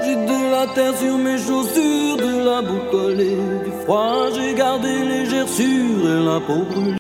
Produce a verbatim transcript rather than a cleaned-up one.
J'ai de la terre sur mes chaussures, de la boue collée, du froid, j'ai gardé les gerçures et la peau brûlée.